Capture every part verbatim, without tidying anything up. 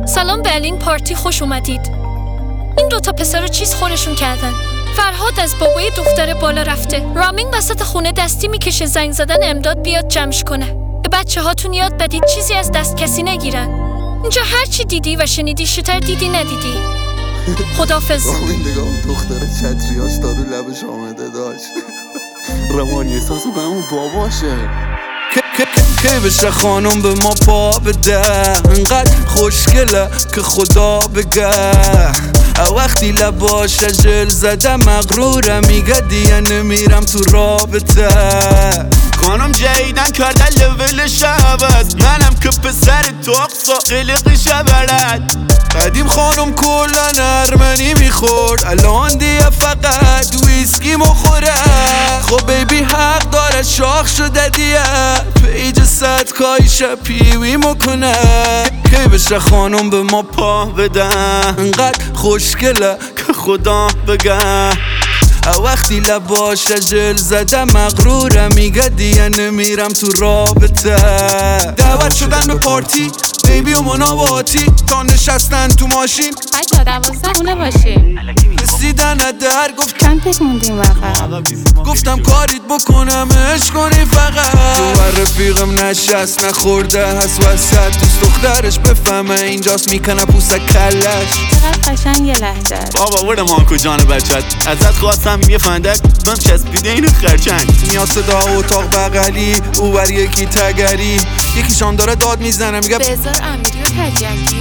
سلام برلین پارتی، خوش اومدید. این دوتا پسر رو چیز خورشون کردن. فرهاد از بابای دختر بالا رفته. رامین وسط خونه دستی میکشه زنگ زدن امداد بیاد جمعش کنه. به بچه هاتون یاد بدید چیزی از دست کسی نگیرن. اینجا هر چی دیدی و شنیدی شتر دیدی ندیدی. خدافظ. رامین نگاه دختر چتریاش تا رو لبش آمده داشت. روانی احساسو به اون باباشه. که بشه خانم به ما پا بده، انقدر خوشگله که خدا بگه. وقتی لباش جل زده مغروره، میگه دیگه نمیرم تو رابطه. خانم جیدن کرده لولش عوض، منم که پسر توقصا قلقش بلد. قدیم خانم کلن ارمنی میخورد، الان دیگه فقط ویسکی مخوره. خب بیبی حق داره شاخ شده دیگه، پیج صد کایش پیوی مکنه. که بشه خانم به ما پا بده، انقدر خوشگله که خدا بگه. وقتی لباش جل زده مغروره، میگه دیگه نمیرم تو رابطه. دعوت شدن به پارتی بیبی و مناواتی، تا نشستن تو ماشین حتی دوازده خونه باشیم. رسیدن در گفت چند تک موندیم وقت. گفتم کاریت بکنم عشق کنی فقط. تو رفیقم نشست نخورده هست وسط، دوست دخترش بفهمه اینجاست میکنه پوسه کلش. چقدر قشنگ یه لحظه. بابا ورد مانکو جان بچت، ازت خواستم یه فندک بم چسبیده اینو خرچنگ. میاد صدا اتاق بغلی، او بر یکی تگری، یکیشان داره داد میزنه میگه بذار امیری و تجنگی.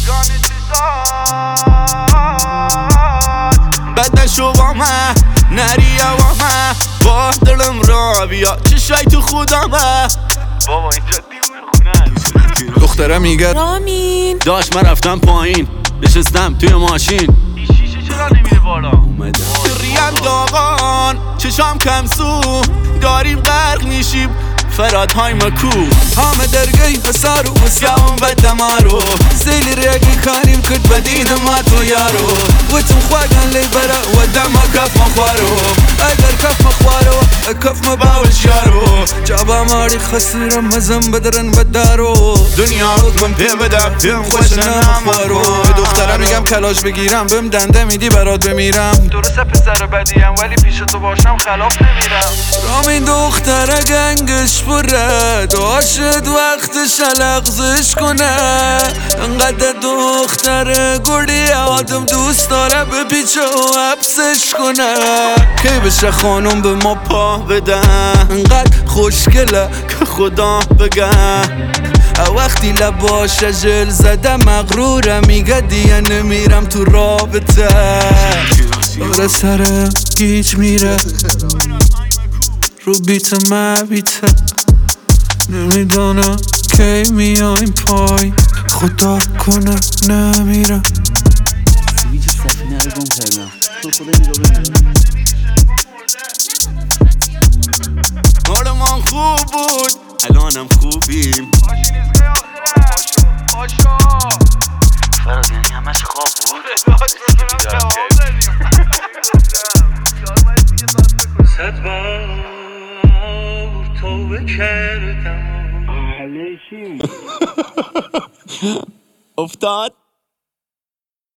بد نشو با من نری با من، با دلم را بیا چشای تو خودم. بابا اینجا دیوونه خونه. دختره میگه رامین داشت من رفتم پایین، نشستم توی ماشین. این شیشه چرا نمیره بالا؟ اومده ریم داغان چشام کم سو، داریم غرق میشیم فرادهای مکو. همه درگی پسر و مسیام بدمارو، زیلی ریگی کاریم کد بدید ما تو یارو. و تو خواگن لی برا و دم کف مخوارو، اگر کف مخوارو کف مباوش یارو. جابا ماری خسیرم مزم بدرن بدارو، دنیا رو کن پی بدم پیم خوش نمارو. به دخترم میگم کلاش بگیرم بهم دنده میدی برات بمیرم. درسته پسر بدیم ولی پیش تو باشم خلاف نمیرم. رامین دختره گنگش پره، داشت وقتش لغزش کنه. انقدر دختره گردی آدم دوست داره بپیچه و حبسش کنه. که بشه خانم به ما پا بده، انقدر خوشگله که خدا بگه. وقتی لباش جل زده مغروره، میگه دیگه نمیرم تو رابطه. داره سر گیج میره رو بیت مبیته، نمیدانم کی میایم پای، خدا کنه نمیرم. حالمان خوب بود الانم خوبیم. فراز یعنی همش خواب بود. صد بار توبه کردم. افتاد